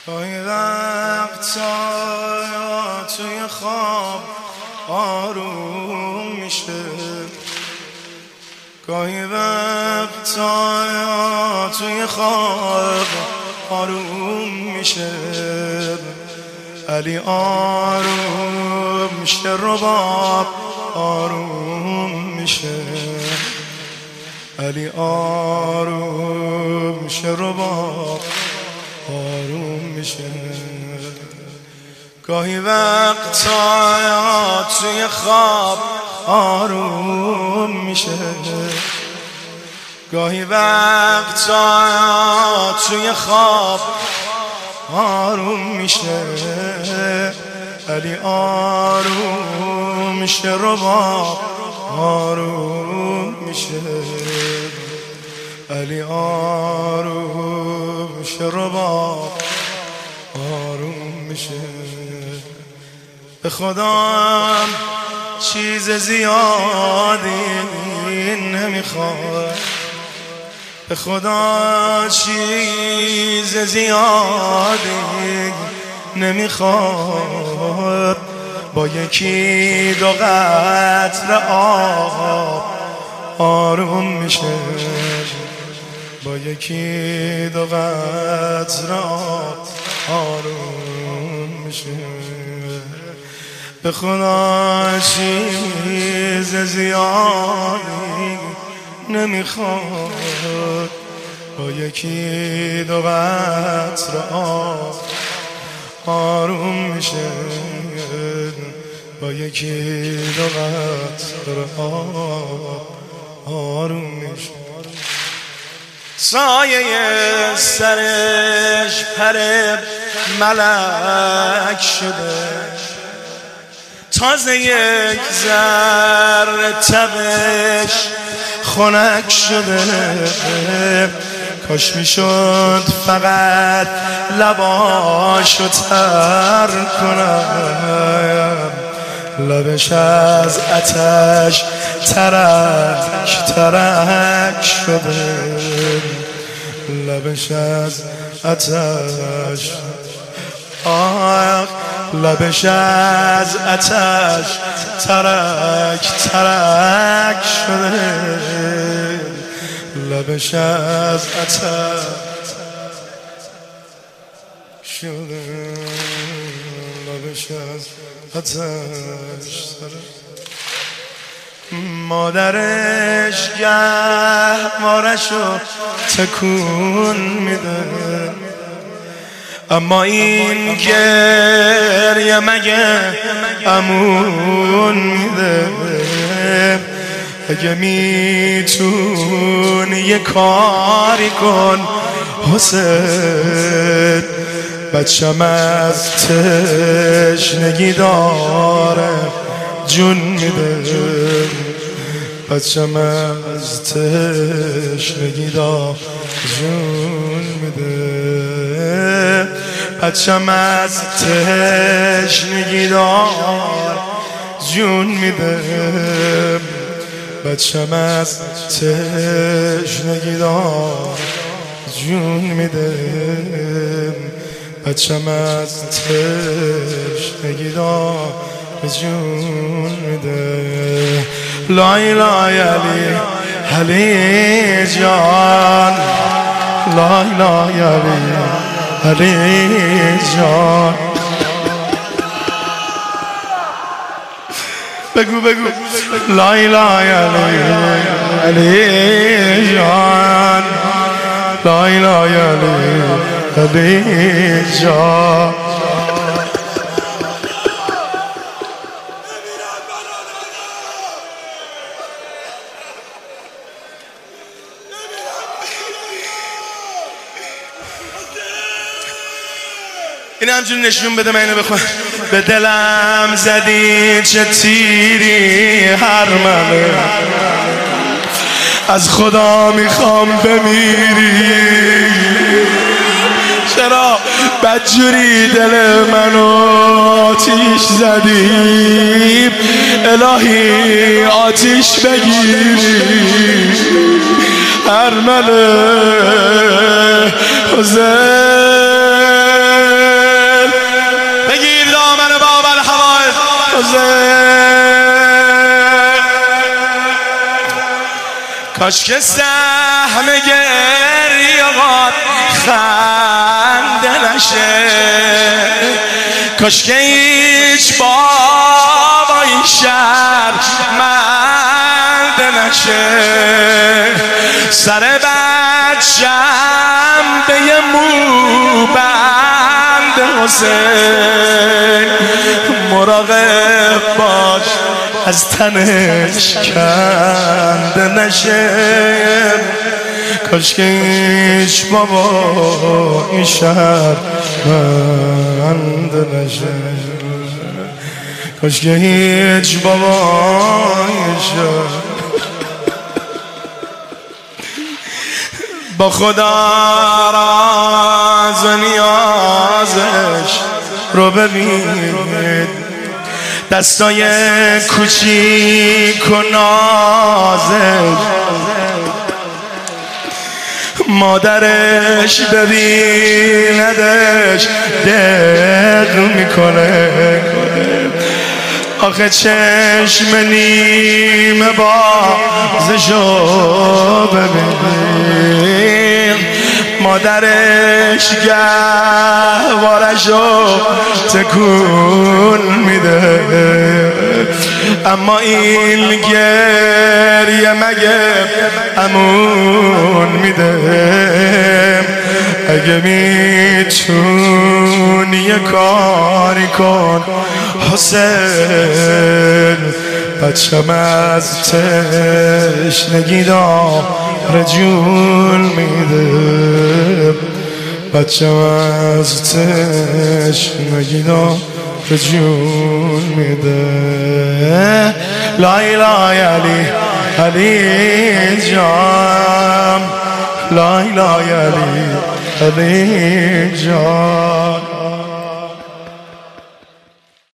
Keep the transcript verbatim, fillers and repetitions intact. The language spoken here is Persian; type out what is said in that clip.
گاهی وقتا توی خواب آروم میشه، گاهی وقتا توی خواب آروم میشه. علی آروم میشه، رباب آروم میشه. علی آروم میشه، رباب آروم میشه. گاهی وقتا توی خواب آروم میشه، گاهی وقتا توی خواب آروم میشه. علی آروم میشه، رباب آروم میشه. علی آروم میشه، رباب آروم میشه. به خودم چیز زیادی نمیخواد، به خدا چیز زیادی نمیخواد. با یکی دو قطره آب آروم میشه، با یکی دو قطره آب آروم میشه. به خدا چیز زیادی نمیخواد، با یکی دو قطره آب آروم میشه، با یکی دو قطره آب آروم میشه. سایه سرش پر ملک شده، تازه یک ذره تبش خنک شده. کاش میشد فقط لباشو تر کنم، لبش از آتش ترک ترک شده. لبش از آتش، آه لبش از آتش ترک ترک شده. لبش از آتش شده، لبش از آتش ترک. مادرش گهوارشو تکون میده، اما این گریه مگه امون میده. اگه میتونی یه کاری کن حسین، بچم از تشنگی داره جون میده. بچم از تشنگی داره جون میده. بچم از تشنگی داره جون میده. بچم از تشنگی دار جون میده. بچم از تشنگی دار جون میده. لای لای علی علی جان، لای لای علی علی جان. بگو بگو لای لای علی علی جان، لای لای علی علی جان. این همچون نشون بده، من اینو بخون. به دلم زدی چه تیری هر منه، از خدا میخوام بمیری. چرا بدجوری دل منو آتیش زدی؟ الهی آتیش بگیری. ارمله حسین کاش که سهم گریات خنده نشه، کاش که هیچ بابایی شرمنده نشه، سر بچم به یه موبند حسین مراقب باش از تنش کنده نشه، کاش که هیچ بابا این شهر منده نشه، کاش که هیچ بابا این شهر با خدا راز و نیازش رو ببینید، دستای کوچیک و نازش، مادرش ببیندش دق میکنه، آخه چشم نیمه بازشو ببین، مادرش گهوارشو تکون میده، اما این گریه مگه امون میده، اگه میتونی یه کاری کن حسین، بچم از تشنگی داره جون میده، بچم از تشنگی داره جون میده. لا اله علی علی جان، لا اله علی علی جان.